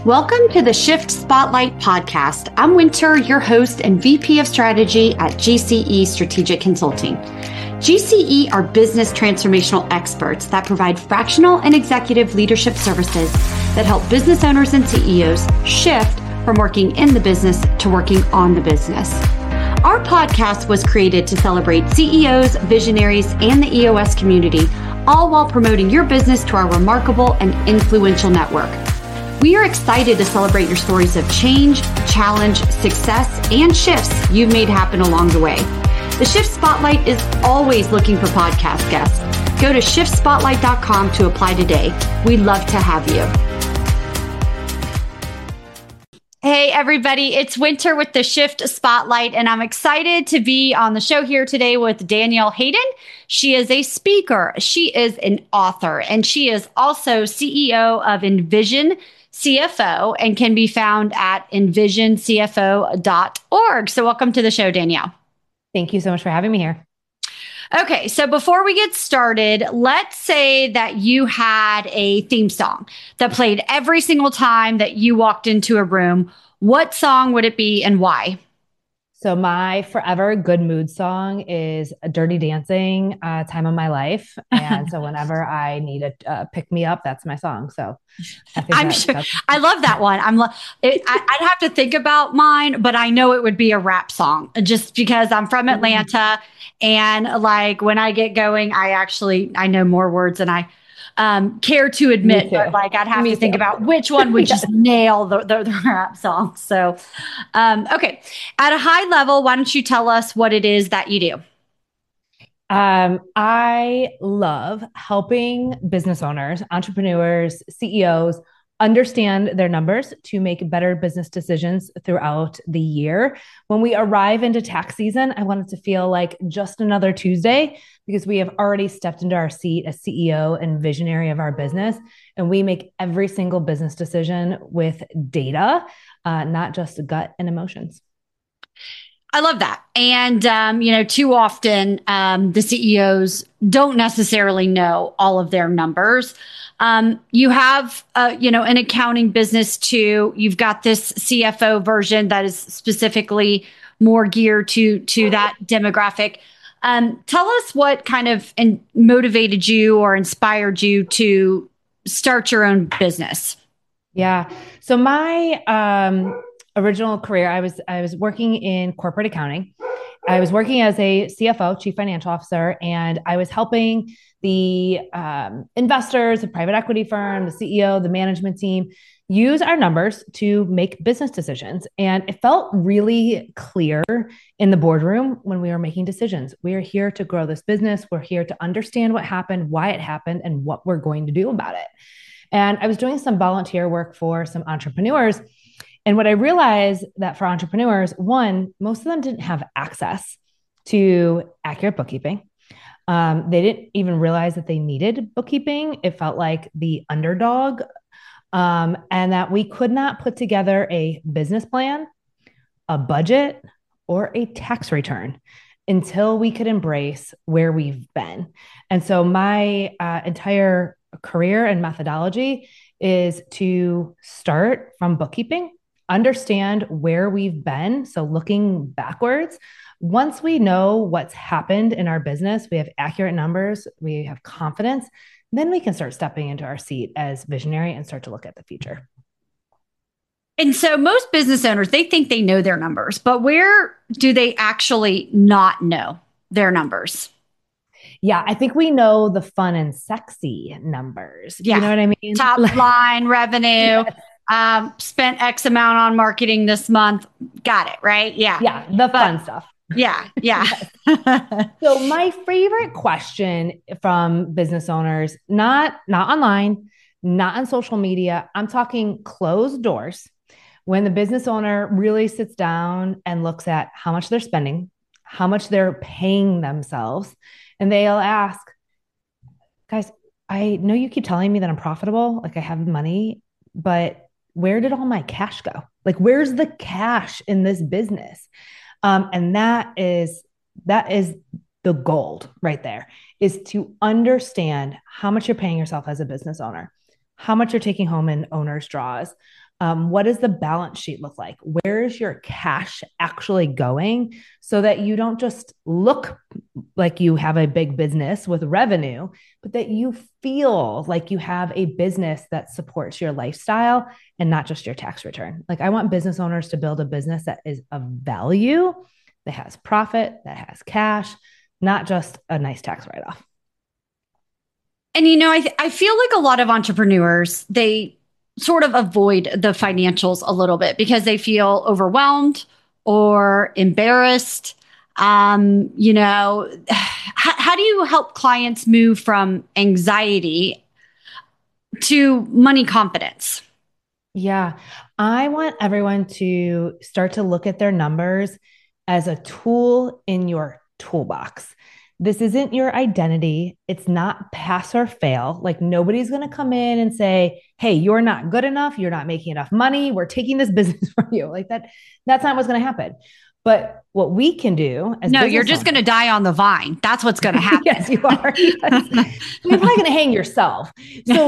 Welcome to the Shift Spotlight podcast. I'm Winter, your host and VP of Strategy at GCE Strategic Consulting. GCE are business transformational experts that provide fractional and executive leadership services that help business owners and CEOs shift from working in the business to working on the business. Our podcast was created to celebrate CEOs, visionaries, and the EOS community, all while promoting your business to our remarkable and influential network. We are excited to celebrate your stories of change, challenge, success, and shifts you've made happen along the way. The Shift Spotlight is always looking for podcast guests. Go to shiftspotlight.com to apply today. We'd love to have you. Hey, everybody, it's Winter with the Shift Spotlight, and I'm excited to be on the show here today with Danielle Hayden. She is a speaker, she is an author, and she is also CEO of Envision CFO and can be found at envisioncfo.org. So welcome to the show, Danielle. Thank you so much for having me here. Okay, so before we get started, let's say that you had a theme song that played every single time that you walked into a room. What song would it be and why? So my forever good mood song is Dirty Dancing, Time of My Life. And so whenever I need a pick me up, that's my song. So I'm sure I love that one. I'd have to think about mine, but I know it would be a rap song just because I'm from Atlanta. And like when I get going, I know more words than I care to admit, but like I'd have to think about which one would just nail the rap song. So, okay. At a high level, why don't you tell us what it is that you do? I love helping business owners, entrepreneurs, CEOs understand their numbers to make better business decisions throughout the year. When we arrive into tax season, I want it to feel like just another Tuesday because we have already stepped into our seat as CEO and visionary of our business. And we make every single business decision with data, not just gut and emotions. I love that. And, too often the CEOs don't necessarily know all of their numbers. You have, an accounting business too. You've got this CFO version that is specifically more geared to that demographic. Tell us what kind of motivated you or inspired you to start your own business. Yeah. So my original career, I was working in corporate accounting. I was working as a CFO, Chief Financial Officer, and I was helping the investors, the private equity firm, the CEO, the management team use our numbers to make business decisions. And it felt really clear in the boardroom when we were making decisions. We are here to grow this business. We're here to understand what happened, why it happened, and what we're going to do about it. And I was doing some volunteer work for some entrepreneurs. And what I realized that for entrepreneurs, one, most of them didn't have access to accurate bookkeeping. They didn't even realize that they needed bookkeeping. It felt like the underdog, and that we could not put together a business plan, a budget, or a tax return until we could embrace where we've been. And so my entire career and methodology is to start from bookkeeping, understand where we've been. So looking backwards, once we know what's happened in our business, we have accurate numbers, we have confidence, then we can start stepping into our seat as visionary and start to look at the future. And so most business owners, they think they know their numbers, but where do they actually not know their numbers? Yeah, I think we know the fun and sexy numbers. Yeah. You know what I mean? Top line revenue. Yes. Spent X amount on marketing this month. Got it, right? Yeah. Yeah, the fun stuff. Yeah. So my favorite question from business owners, not online, not on social media, I'm talking closed doors. When the business owner really sits down and looks at how much they're spending, how much they're paying themselves, and they'll ask, guys, I know you keep telling me that I'm profitable, like I have money, but where did all my cash go? Like, where's the cash in this business? And that is the gold right there, is to understand how much you're paying yourself as a business owner, how much you're taking home in owner's draws, What does the balance sheet look like? Where is your cash actually going so that you don't just look like you have a big business with revenue, but that you feel like you have a business that supports your lifestyle and not just your tax return. Like I want business owners to build a business that is of value, that has profit, that has cash, not just a nice tax write-off. And, I feel like a lot of entrepreneurs, they sort of avoid the financials a little bit because they feel overwhelmed or embarrassed. How do you help clients move from anxiety to money confidence? Yeah, I want everyone to start to look at their numbers as a tool in your toolbox. This isn't your identity. It's not pass or fail. Like nobody's going to come in and say, "Hey, you're not good enough. You're not making enough money. We're taking this business from you." Like that's not what's going to happen. But what we can do as no, you're just going to die on the vine. That's what's going to happen. Yes, you are. Yes. You're probably going to hang yourself. So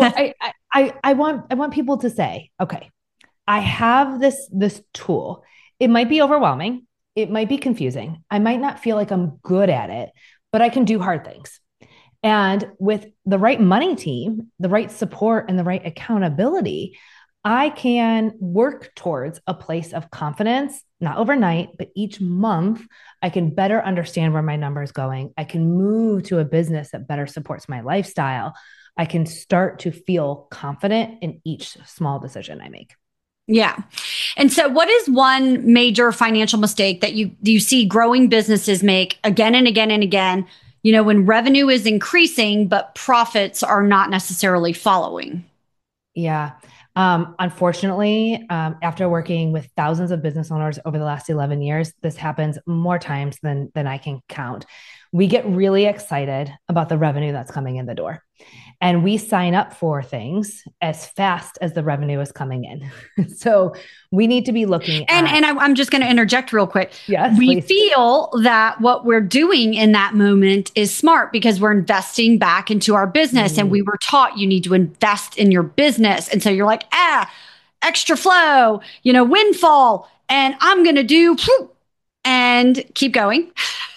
I want people to say, okay, I have this tool. It might be overwhelming. It might be confusing. I might not feel like I'm good at it, but I can do hard things. And with the right money team, the right support, and the right accountability, I can work towards a place of confidence, not overnight, but each month I can better understand where my number is going. I can move to a business that better supports my lifestyle. I can start to feel confident in each small decision I make. Yeah. And so what is one major financial mistake that you see growing businesses make again and again and again, when revenue is increasing, but profits are not necessarily following? Yeah. Unfortunately, after working with thousands of business owners over the last 11 years, this happens more times than I can count. We get really excited about the revenue that's coming in the door. And we sign up for things as fast as the revenue is coming in. So we need to be looking at. And I'm just going to interject real quick. Yes, we feel that what we're doing in that moment is smart because we're investing back into our business. And we were taught you need to invest in your business. And so you're like, extra flow, windfall. And I'm going to do and keep going.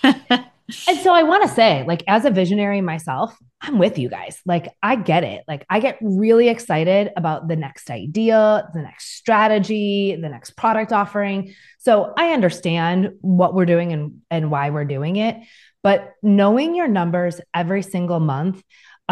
And so I want to say, like, as a visionary myself, I'm with you guys. Like, I get it. Like, I get really excited about the next idea, the next strategy, the next product offering. So I understand what we're doing and why we're doing it. But knowing your numbers every single month,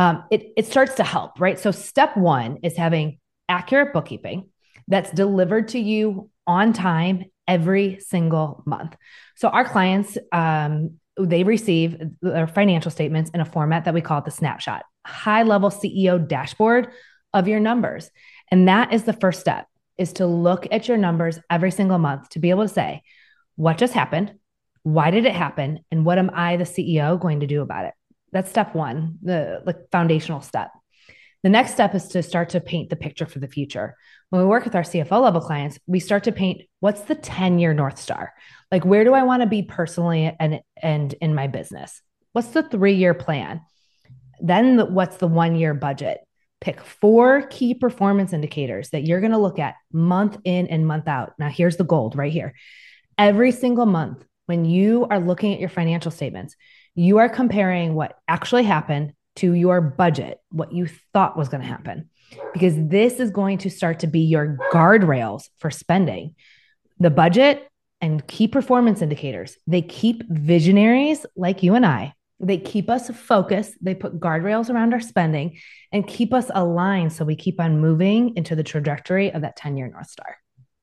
it starts to help, right? So step one is having accurate bookkeeping that's delivered to you on time every single month. So our clients, they receive their financial statements in a format that we call it the snapshot, high level CEO dashboard of your numbers. And that is the first step, is to look at your numbers every single month to be able to say, what just happened? Why did it happen? And what am I, the CEO, going to do about it? That's step one, the foundational step. The next step is to start to paint the picture for the future. When we work with our CFO level clients, we start to paint what's the 10-year North Star? Like, where do I want to be personally and in my business? What's the 3-year plan? Then what's the 1-year budget? Pick 4 key performance indicators that you're going to look at month in and month out. Now, here's the gold right here. Every single month, when you are looking at your financial statements, you are comparing what actually happened to your budget, what you thought was going to happen, because this is going to start to be your guardrails for spending. The budget and key performance indicators, they keep visionaries like you and I, they keep us focused, they put guardrails around our spending and keep us aligned so we keep on moving into the trajectory of that 10-year North Star.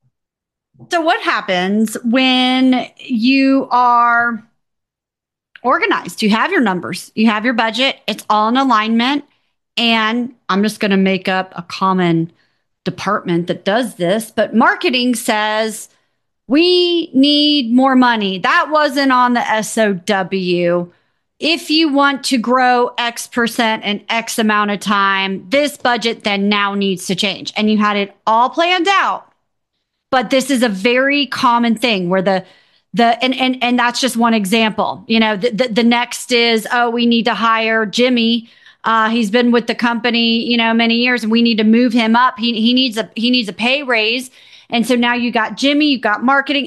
So what happens when you are organized? You have your numbers, you have your budget, it's all in alignment. And I'm just going to make up a common department that does this, but marketing says we need more money. That wasn't on the SOW. If you want to grow X percent in X amount of time, this budget then now needs to change. And you had it all planned out. But this is a very common thing where and that's just one example. The next is, we need to hire Jimmy He's been with the company, many years, and we need to move him up. He needs a pay raise. And so now you got Jimmy, you got marketing,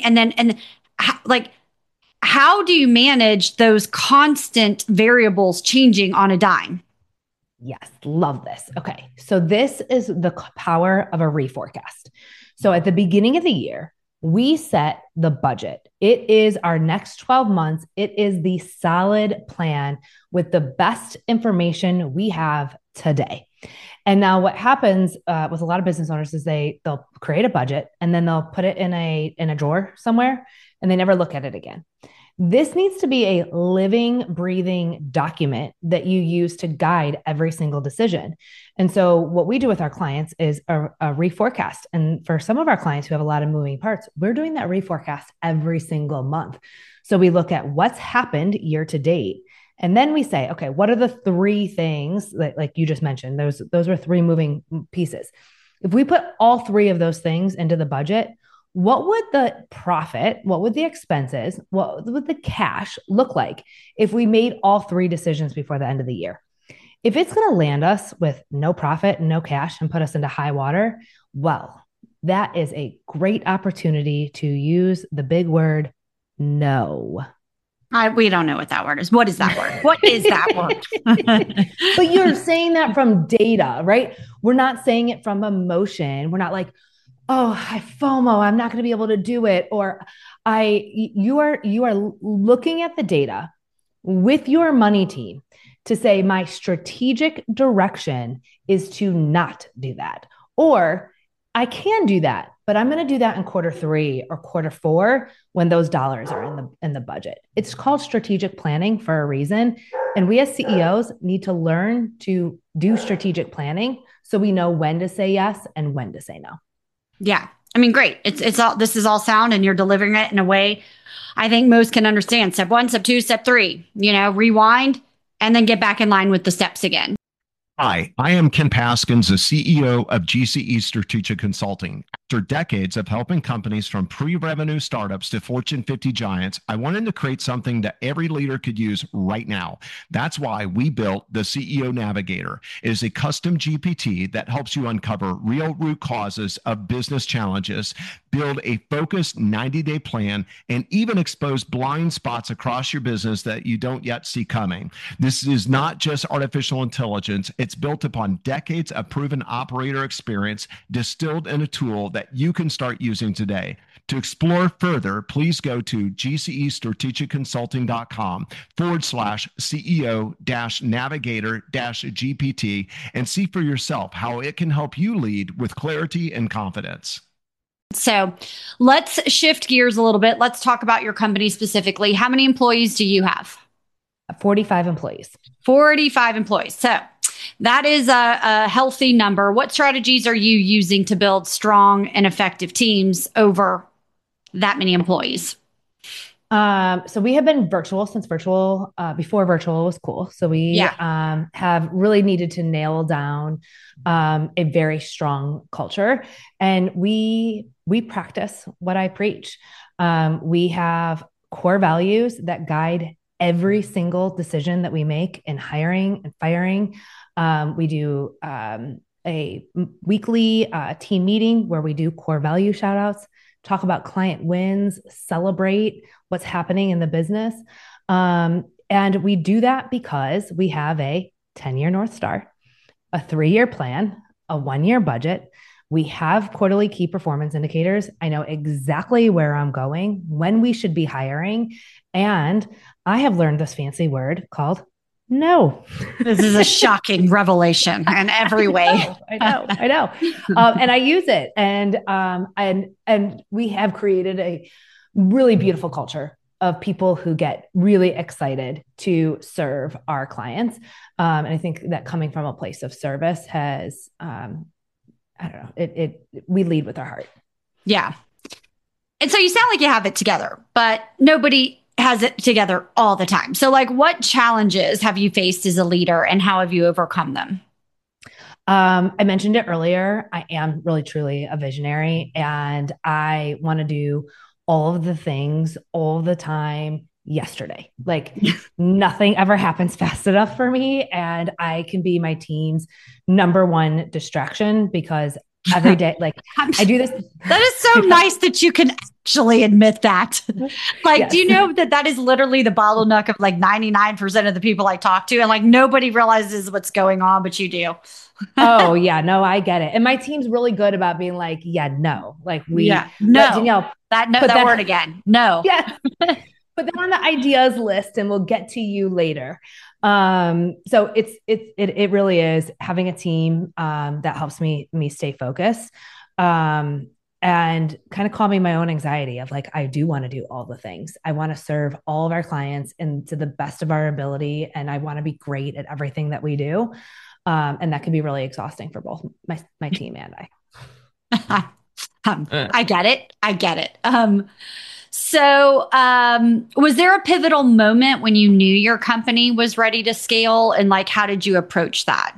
like, how do you manage those constant variables changing on a dime? Yes, love this. Okay. So this is the power of a reforecast. So at the beginning of the year, we set the budget. It is our next 12 months. It is the solid plan with the best information we have today. And now what happens with a lot of business owners is they'll create a budget and then they'll put it in a drawer somewhere and they never look at it again. This needs to be a living, breathing document that you use to guide every single decision. And so what we do with our clients is a reforecast. And for some of our clients who have a lot of moving parts, we're doing that reforecast every single month. So we look at what's happened year to date. And then we say, okay, what are the three things that, like you just mentioned, those were three moving pieces. If we put all three of those things into the budget, what would the profit, what would the expenses, what would the cash look like if we made all three decisions before the end of the year? If it's going to land us with no profit, no cash, and put us into high water, well, that is a great opportunity to use the big word, no. We don't know what that word is. What is that word? What is that word? But you're saying that from data, right? We're not saying it from emotion. We're not like, oh, I FOMO, I'm not going to be able to do it. Or you are looking at the data with your money team to say, my strategic direction is to not do that. Or I can do that, but I'm going to do that in quarter 3 or quarter 4 when those dollars are in the budget. It's called strategic planning for a reason. And we as CEOs need to learn to do strategic planning so we know when to say yes and when to say no. Yeah. I mean, great. This is all sound and you're delivering it in a way I think most can understand. Step 1, step 2, step 3, rewind and then get back in line with the steps again. Hi, I am Ken Paskins, the CEO of GCE Strategic Consulting. After decades of helping companies from pre-revenue startups to Fortune 50 giants, I wanted to create something that every leader could use right now. That's why we built the CEO Navigator. It is a custom GPT that helps you uncover real root causes of business challenges, build a focused 90-day plan, and even expose blind spots across your business that you don't yet see coming. This is not just artificial intelligence. It's built upon decades of proven operator experience distilled in a tool that you can start using today. To explore further, please go to gcestrategicconsulting.com/CEO-navigator-GPT and see for yourself how it can help you lead with clarity and confidence. So let's shift gears a little bit. Let's talk about your company specifically. How many employees do you have? 45 employees. 45 employees. So that is a healthy number. What strategies are you using to build strong and effective teams over that many employees? So we have been virtual since before virtual was cool. So we have really needed to nail down a very strong culture, and we practice what I preach. We have core values that guide every single decision that we make in hiring and firing. We do a weekly team meeting where we do core value shout outs, talk about client wins, celebrate what's happening in the business. And we do that because we have a 10-year North Star, a 3-year plan, a 1-year budget. We have quarterly key performance indicators. I know exactly where I'm going, when we should be hiring. And I have learned this fancy word called no. This is a shocking revelation in every way. I know. And I use it. And we have created a really beautiful culture of people who get really excited to serve our clients. And I think that coming from a place of service has, I don't know, we lead with our heart. Yeah. And so you sound like you have it together, but nobody has it together all the time. So like, what challenges have you faced as a leader and how have you overcome them? I mentioned it earlier. I am really, truly a visionary, and I want to do all of the things all the time, yesterday. Like nothing ever happens fast enough for me. And I can be my team's number one distraction because every day, like I do this. That is so nice that you can actually admit that. Like, yes. Do you know that is literally the bottleneck of like 99% of the people I talk to, and like nobody realizes what's going on, but you do. Oh yeah, no, I get it. And my team's really good about being like, yeah, no, like no, Danielle, that word again. No. Yeah. Put them on the ideas list and we'll get to you later. So it really is having a team that helps me stay focused and kind of calming my own anxiety of like, I do want to do all the things. I want to serve all of our clients and to the best of our ability. And I want to be great at everything that we do. And that can be really exhausting for both my team and I. I get it. So, was there a pivotal moment when you knew your company was ready to scale, and like, how did you approach that?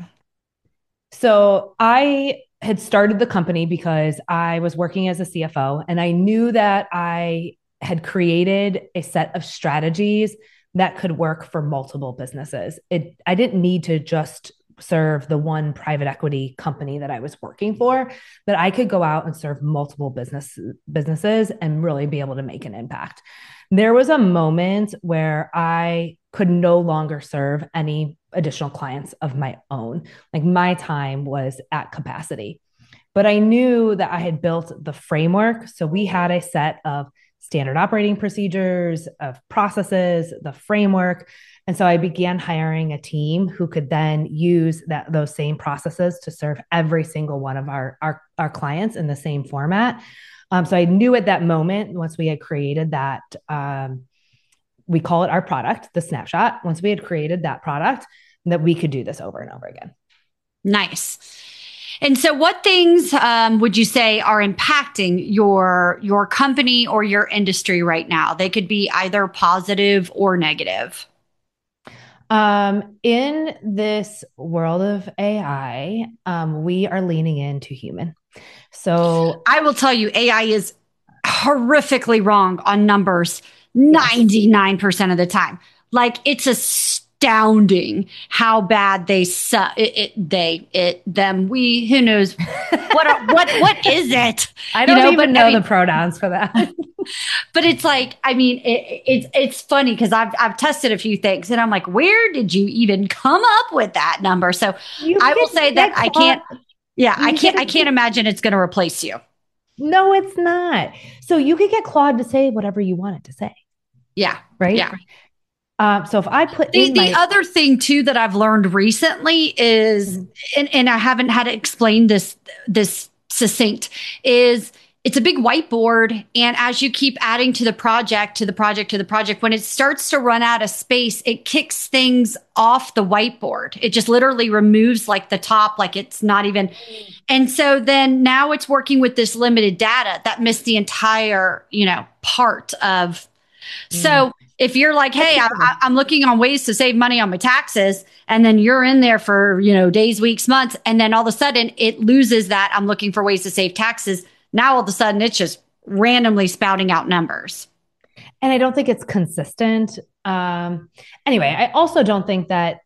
So I had started the company because I was working as a CFO, and I knew that I had created a set of strategies that could work for multiple businesses. I didn't need to just serve the one private equity company that I was working for, that I could go out and serve multiple businesses and really be able to make an impact. There was a moment where I could no longer serve any additional clients of my own. Like my time was at capacity, but I knew that I had built the framework. So we had a set of standard operating procedures, of processes, the framework. And so I began hiring a team who could then use those same processes to serve every single one of our clients in the same format. So I knew at that moment, once we had created that, we call it our product, the Snapshot. Once we had created that product, that we could do this over and over again. Nice. And so what things would you say are impacting your company or your industry right now? They could be either positive or negative. In this world of AI, we are leaning into human. So I will tell you, AI is horrifically wrong on numbers 99% of the time. Like it's astounding how bad they suck. Who knows what is it? I don't even know the pronouns for that. But it's like, I mean, it's funny because I've tested a few things and I'm like, where did you even come up with that number? So I will say that I can't imagine it's going to replace you. No, it's not. So you could get Claude to say whatever you want it to say. Yeah. Right. Yeah. So if I put the other thing too that I've learned recently is, and I haven't had to explain this succinct, is it's a big whiteboard. And as you keep adding to the project, when it starts to run out of space, it kicks things off the whiteboard. It just literally removes like the top, like it's not even. And so then now it's working with this limited data that missed the entire, part of. So if you're like, hey, I'm looking on ways to save money on my taxes, and then you're in there for, days, weeks, months, and then all of a sudden it loses that I'm looking for ways to save taxes. Now, all of a sudden, it's just randomly spouting out numbers. And I don't think it's consistent. Anyway, I also don't think that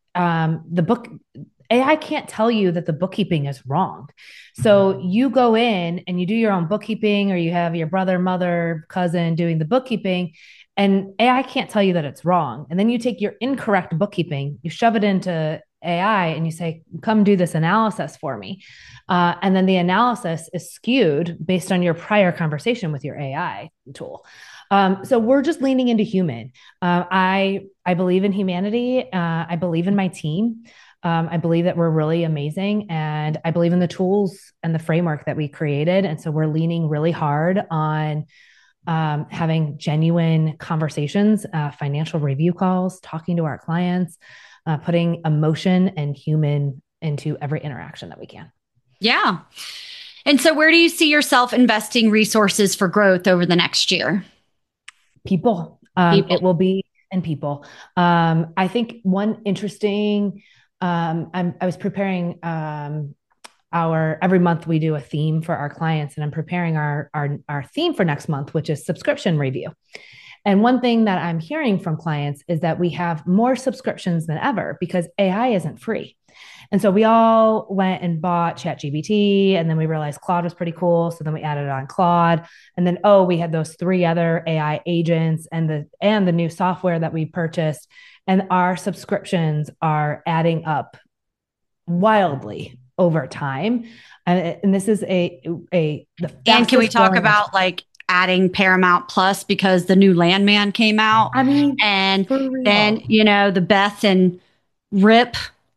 AI can't tell you that the bookkeeping is wrong. So you go in and you do your own bookkeeping, or you have your brother, mother, cousin doing the bookkeeping, and AI can't tell you that it's wrong. And then you take your incorrect bookkeeping, you shove it into AI and you say, come do this analysis for me. And then the analysis is skewed based on your prior conversation with your AI tool. So we're just leaning into human. I believe in humanity. I believe in my team. I believe that we're really amazing, and I believe in the tools and the framework that we created. And so we're leaning really hard on having genuine conversations, financial review calls, talking to our clients, putting emotion and human into every interaction that we can. Yeah. And so where do you see yourself investing resources for growth over the next year? People. It will be in people. I think one interesting, I was preparing every month we do a theme for our clients, and I'm preparing our theme for next month, which is subscription review. And one thing that I'm hearing from clients is that we have more subscriptions than ever because AI isn't free. And so we all went and bought ChatGPT, and then we realized Claude was pretty cool. So then we added on Claude, and then we had those 3 other AI agents and the new software that we purchased, and our subscriptions are adding up wildly over time. And this is the and can we talk about like adding Paramount Plus because the new Landman came out? I mean, and then the Beth and Rip,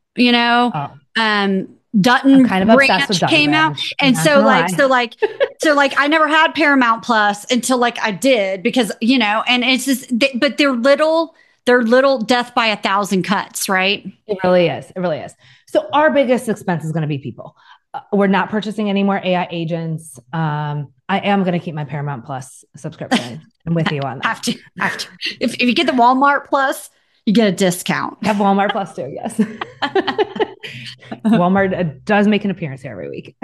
Dutton kind of Ranch with Dutton came out, and so I never had Paramount Plus until I did because and it's just but they're little death by 1,000 cuts, right? It really is. So our biggest expense is going to be people. We're not purchasing any more AI agents. I am going to keep my Paramount Plus subscription. I'm with you on that. Have to. If you get the Walmart Plus, you get a discount. I have Walmart Plus too, yes. Walmart does make an appearance here every week.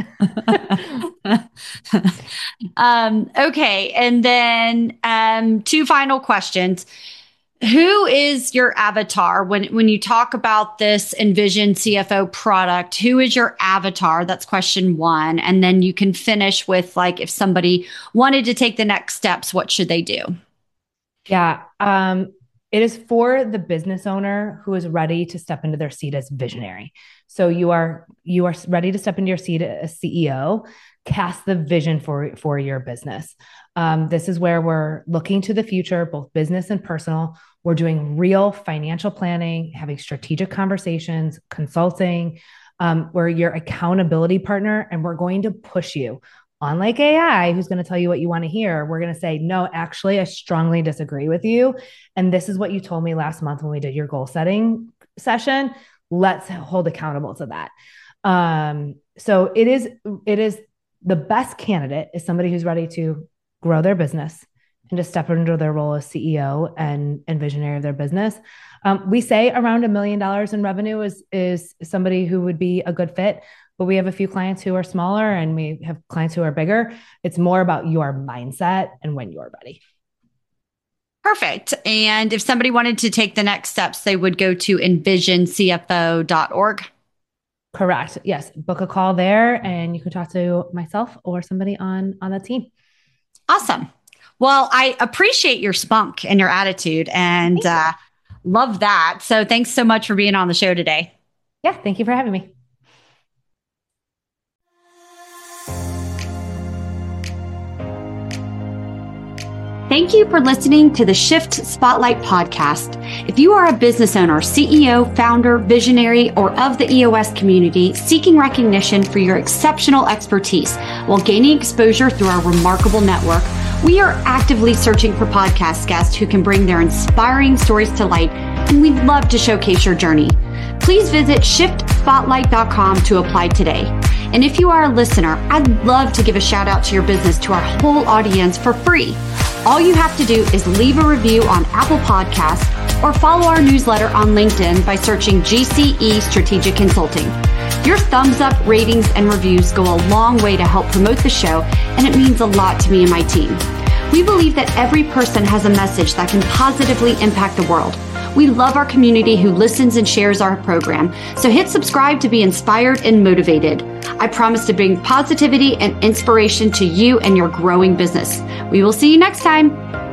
Okay. And then 2 final questions. Who is your avatar when you talk about this Envision CFO product? Who is your avatar? That's question 1. And then you can finish with if somebody wanted to take the next steps, what should they do? Yeah. It is for the business owner who is ready to step into their seat as visionary. So you are ready to step into your seat as CEO, cast the vision for your business. This is where we're looking to the future, both business and personal. We're doing real financial planning, having strategic conversations, consulting. We're your accountability partner, and we're going to push you. Unlike AI, who's going to tell you what you want to hear, we're going to say, no, actually, I strongly disagree with you. And this is what you told me last month when we did your goal setting session. Let's hold accountable to that. So it is the best candidate is somebody who's ready to grow their business and to step into their role as CEO and visionary of their business. We say around $1 million in revenue is somebody who would be a good fit. But we have a few clients who are smaller and we have clients who are bigger. It's more about your mindset and when you're ready. Perfect. And if somebody wanted to take the next steps, they would go to envisioncfo.org. Correct. Yes. Book a call there and you can talk to myself or somebody on the team. Awesome. Well, I appreciate your spunk and your attitude and love that. So thanks so much for being on the show today. Yeah. Thank you for having me. Thank you for listening to the Shift Spotlight podcast. If you are a business owner, CEO, founder, visionary, or of the EOS community seeking recognition for your exceptional expertise while gaining exposure through our remarkable network, we are actively searching for podcast guests who can bring their inspiring stories to light, and we'd love to showcase your journey. Please visit shiftspotlight.com to apply today. And if you are a listener, I'd love to give a shout out to your business to our whole audience for free. All you have to do is leave a review on Apple Podcasts or follow our newsletter on LinkedIn by searching GCE Strategic Consulting. Your thumbs up, ratings, and reviews go a long way to help promote the show, and it means a lot to me and my team. We believe that every person has a message that can positively impact the world. We love our community who listens and shares our program, so hit subscribe to be inspired and motivated. I promise to bring positivity and inspiration to you and your growing business. We will see you next time.